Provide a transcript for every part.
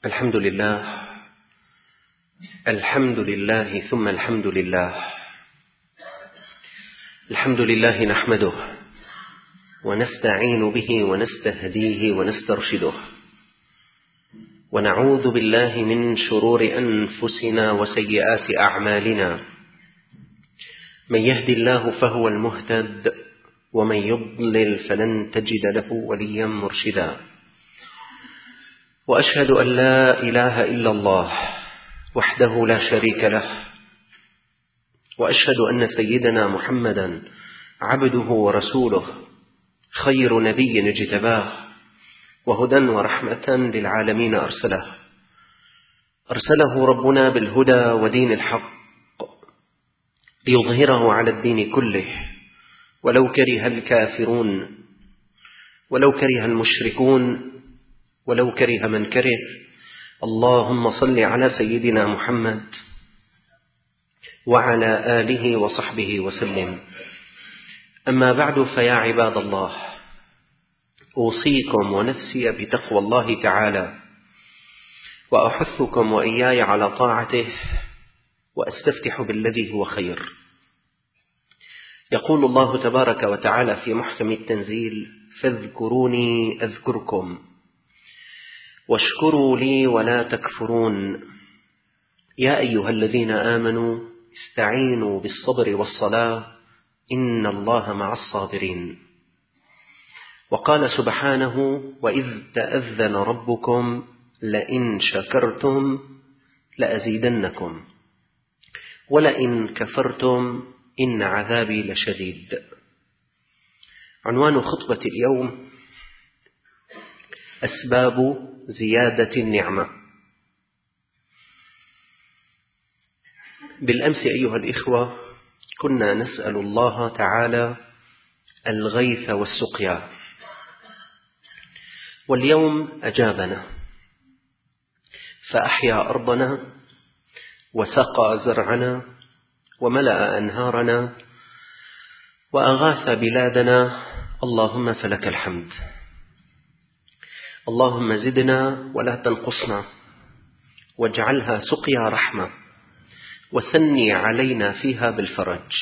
الحمد لله الحمد لله ثم الحمد لله. الحمد لله نحمده ونستعين به ونستهديه ونسترشده، ونعوذ بالله من شرور أنفسنا وسيئات أعمالنا. من يهد الله فهو المهتد، ومن يضلل فلن تجد له وليا مرشدا. وأشهد أن لا إله إلا الله وحده لا شريك له، وأشهد أن سيدنا محمدا عبده ورسوله، خير نبي اجتباه، وهدى ورحمة للعالمين أرسله ربنا بالهدى ودين الحق ليظهره على الدين كله، ولو كره الكافرون، ولو كره المشركون، ولو كره من كره. اللهم صل على سيدنا محمد وعلى آله وصحبه وسلم. أما بعد، فيا عباد الله، أوصيكم ونفسي بتقوى الله تعالى، وأحثكم وإياي على طاعته، وأستفتح بالذي هو خير. يقول الله تبارك وتعالى في محكم التنزيل: فاذكروني أذكركم واشكروا لي ولا تكفرون. يا أيها الذين آمنوا استعينوا بالصبر والصلاة إن الله مع الصابرين. وقال سبحانه: وإذ تأذن ربكم لئن شكرتم لأزيدنكم ولئن كفرتم إن عذابي لشديد. عنوان خطبة اليوم: أسباب زيادة النعمة. بالأمس أيها الإخوة كنا نسأل الله تعالى الغيث والسقيا، واليوم أجابنا فأحيا أرضنا وسقى زرعنا وملأ أنهارنا وأغاث بلادنا. اللهم فلك الحمد. اللهم زدنا ولا تنقصنا، واجعلها سقيا رحمة، وثني علينا فيها بالفرج.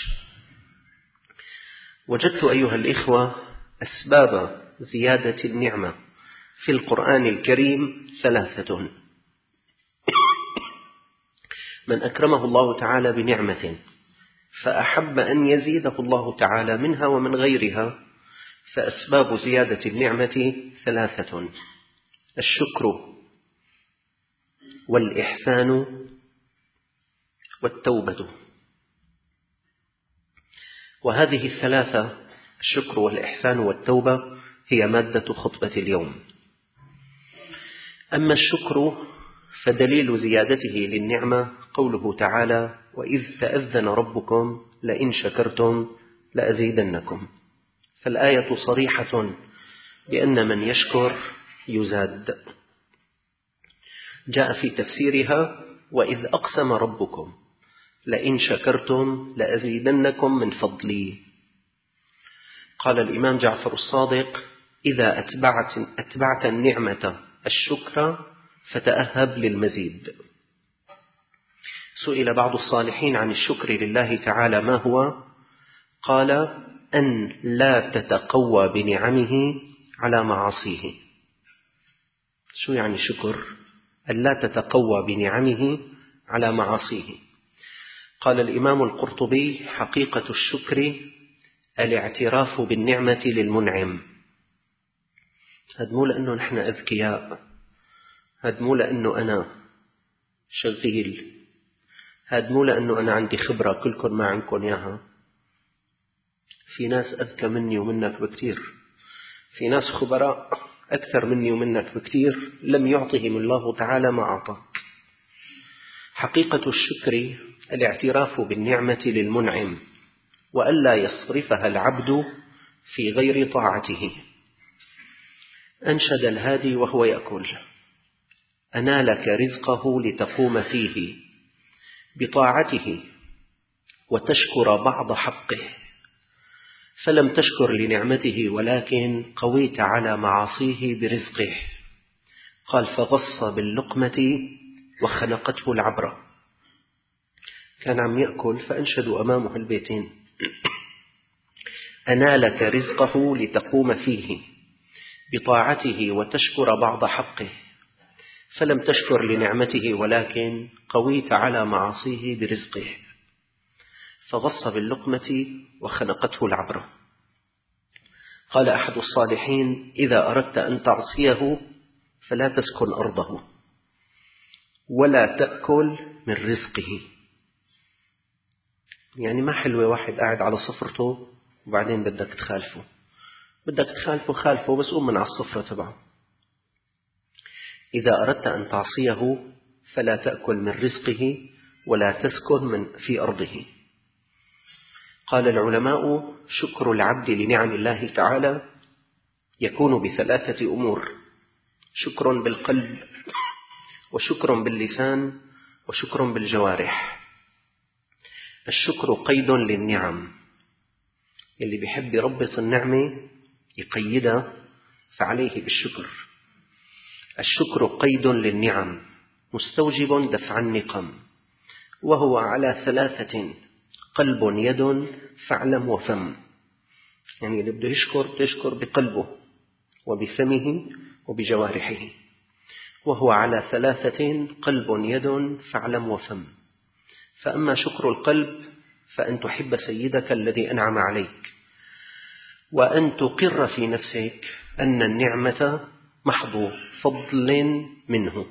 وجدت أيها الإخوة أسباب زيادة النعمة في القرآن الكريم 3. من أكرمه الله تعالى بنعمة فأحب أن يزيده الله تعالى منها ومن غيرها، فأسباب زيادة النعمة 3: الشكر والإحسان والتوبة. وهذه 3، الشكر والإحسان والتوبة، هي مادة خطبة اليوم. أما الشكر فدليل زيادته للنعمة قوله تعالى: وإذ تأذن ربكم لئن شكرتم لأزيدنكم. فالآية صريحة بأن من يشكر يزاد. جاء في تفسيرها: وإذ أقسم ربكم لئن شكرتم لأزيدنكم من فضلي. قال الإمام جعفر الصادق: إذا أتبعت النعمة الشكر فتأهب للمزيد. سئل بعض الصالحين عن الشكر لله تعالى ما هو؟ قال: أن لا تتقوى بنعمه على معاصيه. شو يعني شكر؟ أن لا تتقوى بنعمه على معاصيه. قال الإمام القرطبي: حقيقة الشكر الاعتراف بالنعمة للمنعم. هذا مو لأنه نحن أذكياء، هذا مو لأنه أنا شغيل، هذا مو لأنه أنا عندي خبرة كلكم ما عندكم إياها. في ناس أذكى مني ومنك بكتير، في ناس خبراء أكثر مني ومنك بكتير، لم يعطهم الله تعالى ما أعطاك. حقيقة الشكر الاعتراف بالنعمة للمنعم، وألا يصرفها العبد في غير طاعته. أنشد الهادي وهو يأكل: أنالك رزقه لتقوم فيه بطاعته وتشكر بعض حقه، فلم تشكر لنعمته ولكن قويت على معاصيه برزقه. قال فغص باللقمة وخنقته العبرة. كان عم يأكل فأنشدوا أمامه البيتين: أنالك رزقه لتقوم فيه بطاعته وتشكر بعض حقه، فلم تشكر لنعمته ولكن قويت على معاصيه برزقه. فغص باللقمة وخنقته العبرة. قال أحد الصالحين: إذا أردت أن تعصيه فلا تسكن أرضه ولا تأكل من رزقه. يعني ما حلوة واحد قاعد على صفرته وبعدين بدك تخالفه، بدك تخالفه خالفه، بس قوم من على الصفرة تبعه. إذا أردت أن تعصيه فلا تأكل من رزقه ولا تسكن في أرضه. قال العلماء: شكر العبد لنعم الله تعالى يكون بثلاثة أمور: شكر بالقلب، وشكر باللسان، وشكر بالجوارح. الشكر قيد للنعم، اللي بيحب يربط النعمة يقيدها فعليه بالشكر. الشكر قيد للنعم مستوجب دفع النقم، وهو على ثلاثة: قلب، يد، فعلم، وفم. يعني اللي بده يشكر بقلبه وبفمه وبجوارحه، وهو على ثلاثة: قلب، يد، فعلم، وفم. فأما شكر القلب فأن تحب سيدك الذي أنعم عليك، وأن تقر في نفسك أن النعمة محض فضل منه.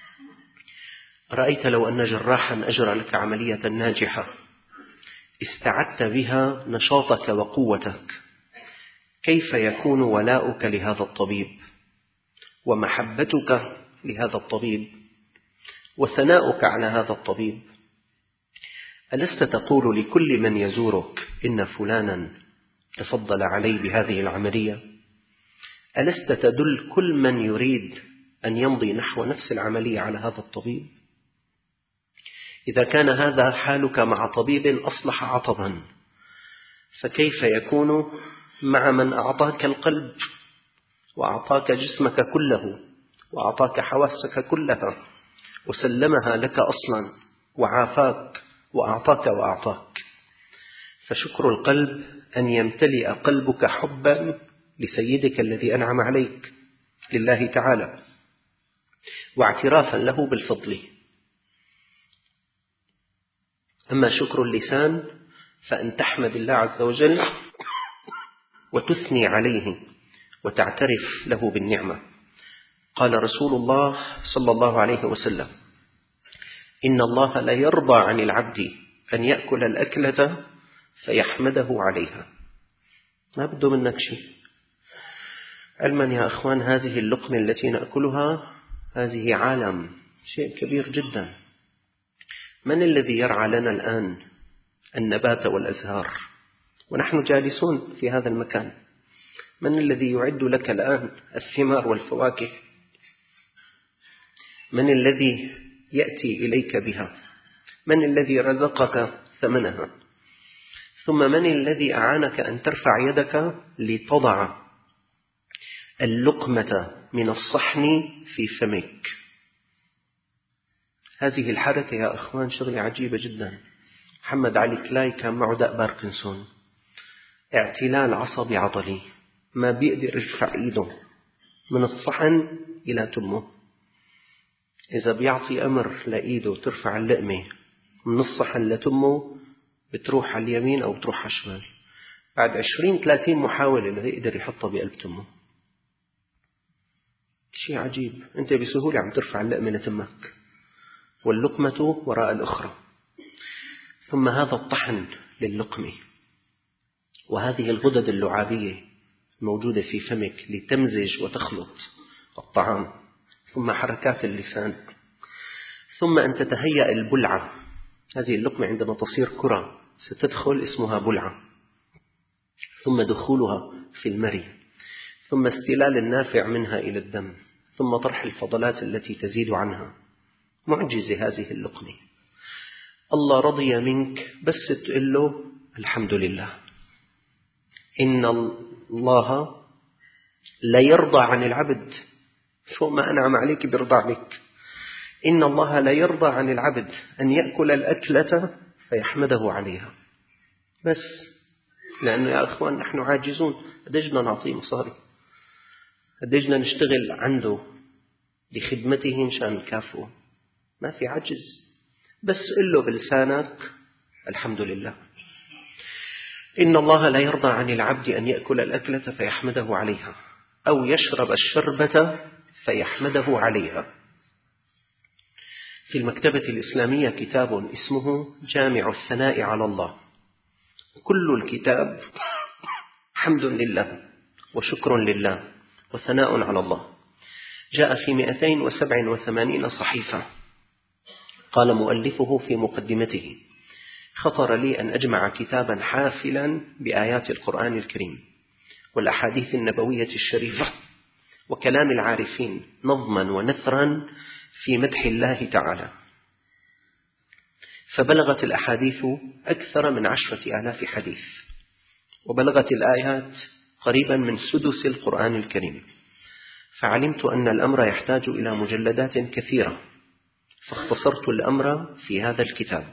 رأيت لو أن جراحا أجرى لك عملية ناجحة استعدت بها نشاطك وقوتك، كيف يكون ولاؤك لهذا الطبيب ومحبتك لهذا الطبيب وثناؤك على هذا الطبيب؟ ألست تقول لكل من يزورك: إن فلانا تفضل علي بهذه العملية؟ ألست تدل كل من يريد أن يمضي نحو نفس العملية على هذا الطبيب؟ إذا كان هذا حالك مع طبيب أصلح عطبا، فكيف يكون مع من أعطاك القلب وأعطاك جسمك كله وأعطاك حواسك كلها وسلمها لك أصلا وعافاك وأعطاك. فشكر القلب أن يمتلئ قلبك حبا لسيدك الذي أنعم عليك، لله تعالى، واعترافا له بالفضل. أما شكر اللسان فأن تحمد الله عز وجل وتثني عليه وتعترف له بالنعمة. قال رسول الله صلى الله عليه وسلم: إن الله لا يرضى عن العبد أن يأكل الأكلة فيحمده عليها. ما بده منك شيء. علما يا أخوان، هذه اللقمة التي نأكلها هذه عالم، شيء كبير جدا. من الذي يرعى لنا الآن النبات والأزهار ونحن جالسون في هذا المكان؟ من الذي يعد لك الآن الثمار والفواكه؟ من الذي يأتي إليك بها؟ من الذي رزقك ثمنها؟ ثم من الذي أعانك أن ترفع يدك لتضع اللقمة من الصحن في فمك؟ هذه الحركة يا أخوان شغلة عجيبة جدا. محمد علي كلاي كان معه داء باركنسون، اعتلال عصبي عضلي، ما بيقدر يرفع إيده من الصحن إلى تمه. إذا بيعطي أمر لإيده ترفع اللقمة من الصحن لتمه بتروح على اليمين أو بتروح على الشمال. بعد 20-30 محاولة لا يقدر يحطها بقلب تمه. شيء عجيب. أنت بسهولة عم ترفع اللقمة لتمك واللقمة وراء الأخرى. ثم هذا الطحن للقمة وهذه الغدد اللعابية الموجودة في فمك لتمزج وتخلط الطعام، ثم حركات اللسان، ثم أن تتهيأ البلعة. هذه اللقمة عندما تصير كرة ستدخل اسمها بلعة، ثم دخولها في المري، ثم استلال النافع منها إلى الدم، ثم طرح الفضلات التي تزيد عنها. معجزة هذه اللقمة. الله رضي منك بس تقول له الحمد لله. إن الله لا يرضى عن العبد فوق ما أنعم عليك بيرضى عليك. إن الله لا يرضى عن العبد أن يأكل الأكلة فيحمده عليها، بس لأنه يا أخوان نحن عاجزون. قديجنا نعطيه مصاري، قديجنا نشتغل عنده لخدمته مشان نكافئه، ما في عجز، بس قل له بلسانك الحمد لله. إن الله لا يرضى عن العبد أن يأكل الأكلة فيحمده عليها أو يشرب الشربة فيحمده عليها. في المكتبة الإسلامية كتاب اسمه جامع الثناء على الله، كل الكتاب حمد لله وشكر لله وثناء على الله، جاء في 287 صحيفة. قال مؤلفه في مقدمته: خطر لي أن أجمع كتابا حافلا بآيات القرآن الكريم والأحاديث النبوية الشريفة وكلام العارفين نظما ونثرا في مدح الله تعالى، فبلغت الأحاديث أكثر من 10,000 حديث، وبلغت الآيات قريبا من سدس القرآن الكريم، فعلمت أن الأمر يحتاج إلى مجلدات كثيرة، فاختصرت الأمر في هذا الكتاب.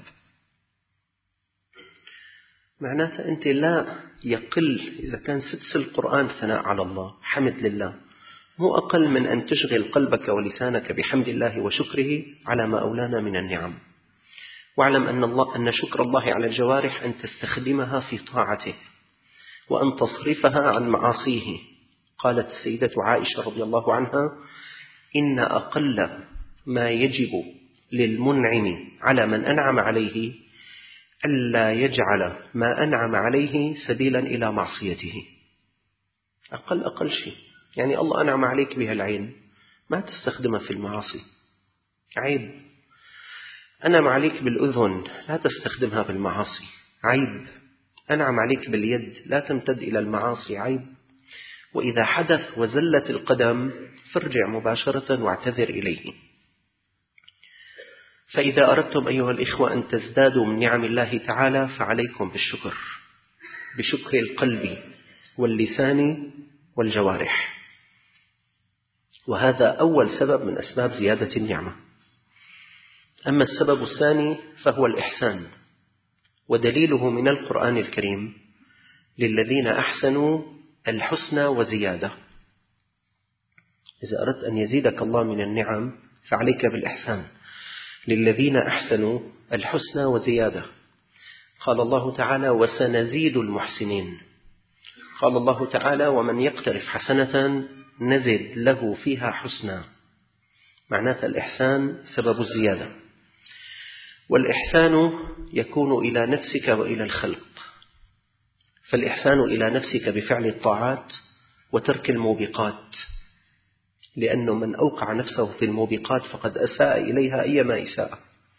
معناته أنت لا يقل إذا كان سدس القرآن ثناء على الله حمد لله، مو أقل من أن تشغل قلبك ولسانك بحمد الله وشكره على ما أولانا من النعم. واعلم أن شكر الله على الجوارح أن تستخدمها في طاعته وأن تصرفها عن معاصيه. قالت السيدة عائشة رضي الله عنها: إن أقل ما يجب للمنعم على من أنعم عليه ألا يجعل ما أنعم عليه سبيلا إلى معصيته. أقل شيء، يعني الله أنعم عليك بها العين، ما تستخدمها في المعاصي، عيب. أنعم عليك بالأذن، لا تستخدمها بالمعاصي، عيب. أنعم عليك باليد، لا تمتد إلى المعاصي، عيب. وإذا حدث وزلت القدم فارجع مباشرة واعتذر إليه. فإذا أردتم أيها الإخوة أن تزدادوا من نعم الله تعالى فعليكم بالشكر، بشكر القلب واللسان والجوارح، وهذا أول سبب من أسباب زيادة النعمة. أما السبب الثاني فهو الإحسان، ودليله من القرآن الكريم: للذين أحسنوا الحسنى وزيادة. إذا أردت أن يزيدك الله من النعم فعليك بالإحسان. للذين أحسنوا الحسنى وزيادة. قال الله تعالى: وسنزيد المحسنين. قال الله تعالى: ومن يقترف حسنة نزد له فيها حسنى. معناته الإحسان سبب الزيادة. والإحسان يكون إلى نفسك وإلى الخلق. فالإحسان إلى نفسك بفعل الطاعات وترك الموبقات، لأنه من أوقع نفسه في الموبقات فقد أساء إليها أيما إساءة،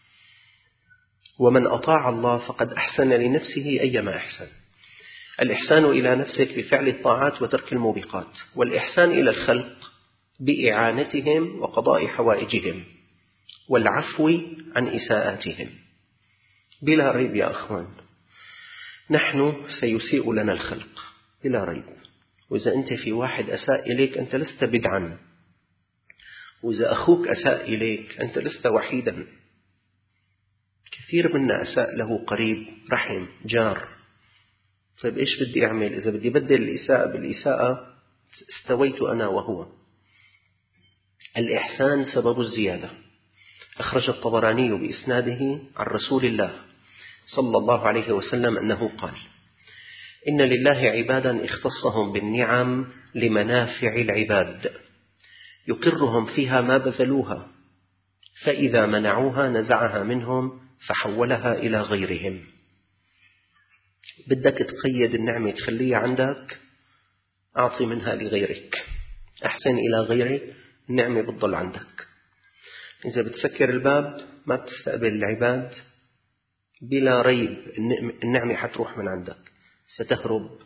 ومن أطاع الله فقد أحسن لنفسه أيما أحسن. الإحسان إلى نفسك بفعل الطاعات وترك الموبقات، والإحسان إلى الخلق بإعانتهم وقضاء حوائجهم والعفو عن إساءاتهم. بلا ريب يا أخوان، نحن سيسيء لنا الخلق بلا ريب، وإذا أنت في واحد أساء إليك أنت لست بدعا، وإذا أخوك أساء إليك أنت لست وحيدا. كثير منا أساء له قريب، رحم، جار. طيب إيش بدي أعمل؟ إذا بدي بدل الإساءة بالإساءة استويت أنا وهو. الإحسان سبب الزيادة. أخرج الطبراني بإسناده عن رسول الله صلى الله عليه وسلم أنه قال: إن لله عبادا اختصهم بالنعم لمنافع العباد، يقرهم فيها ما بذلوها، فإذا منعوها نزعها منهم فحولها إلى غيرهم. بدك تقيد النعمة تخليها عندك، أعطي منها لغيرك، أحسن إلى غيرك، النعمة بتضل عندك. إذا بتسكر الباب ما بتستقبل العباد، بلا ريب النعمة حتروح من عندك، ستهرب.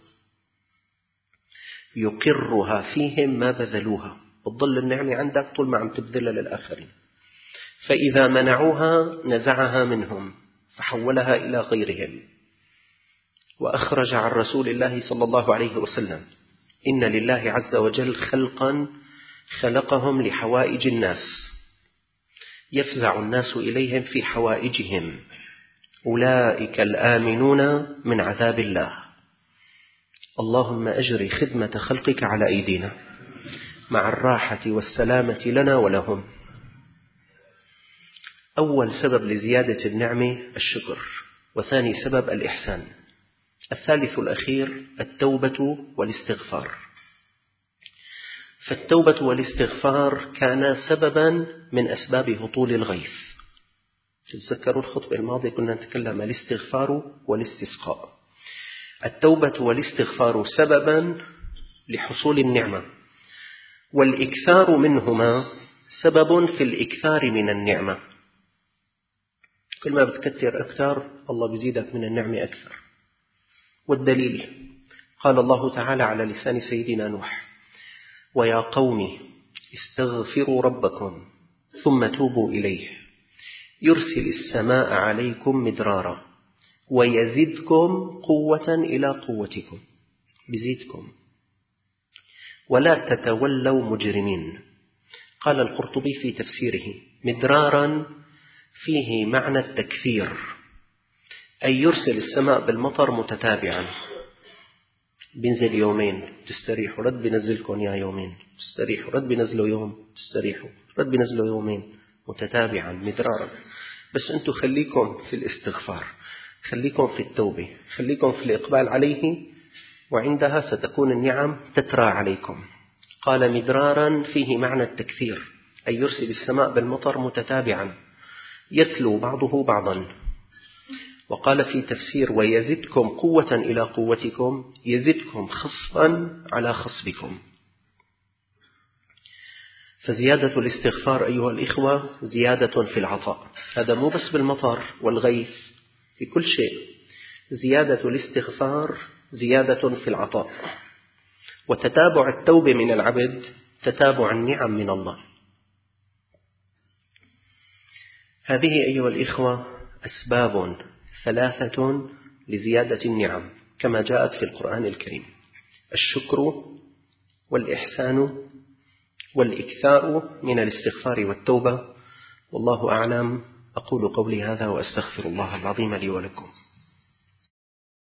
يقرها فيهم ما بذلوها، بتضل النعمة عندك طول ما عم تبذلها للآخرين. فإذا منعوها نزعها منهم فحولها إلى غيرهم. وأخرج عن رسول الله صلى الله عليه وسلم: إن لله عز وجل خلقا خلقهم لحوائج الناس، يفزع الناس إليهم في حوائجهم، أولئك الآمنون من عذاب الله. اللهم أجري خدمة خلقك على أيدينا مع الراحة والسلامة لنا ولهم. أول سبب لزيادة النعمة الشكر، وثاني سبب الإحسان. الثالث الأخير التوبة والاستغفار. فالتوبة والاستغفار كان سببا من أسباب هطول الغيث. تتذكروا الخطبة الماضية كنا نتكلم عن الاستغفار والاستسقاء. التوبة والاستغفار سببا لحصول النعمة، والإكثار منهما سبب في الإكثار من النعمة. كل ما بتكثر أكثر الله بيزيدك من النعمة أكثر. والدليل قال الله تعالى على لسان سيدنا نوح: ويا قوم استغفروا ربكم ثم توبوا إليه يرسل السماء عليكم مدرارا ويزدكم قوة إلى قوتكم، بزيدكم، ولا تتولوا مجرمين. قال القرطبي في تفسيره: مدرارا فيه معنى التكثير، أي يرسل السماء بالمطر متتابعا، بينزل يومين تستريحوا، رد بينزلكم يا يومين تستريحوا، رد بينزلوا يوم تستريحوا، رد بينزلوا يومين، متتابعا مدرارا. بس أنتم خليكم في الاستغفار، خليكم في التوبة، خليكم في الإقبال عليه، وعندها ستكون النعم تترى عليكم. قال مدرارا فيه معنى التكثير، أي يرسل السماء بالمطر متتابعا يتلو بعضه بعضا. وقال في تفسير: ويزدكم قوة إلى قوتكم، يزدكم خصبا على خصبكم. فزيادة الاستغفار أيها الإخوة زيادة في العطاء. هذا مو بس بالمطر والغيث، في كل شيء زيادة الاستغفار زيادة في العطاء. وتتابع التوبة من العبد تتابع النعم من الله. هذه أيها الإخوة أسباب ثلاثة لزيادة النعم كما جاءت في القرآن الكريم: الشكر والإحسان والإكثار من الاستغفار والتوبة. والله أعلم. أقول قولي هذا وأستغفر الله العظيم لي ولكم.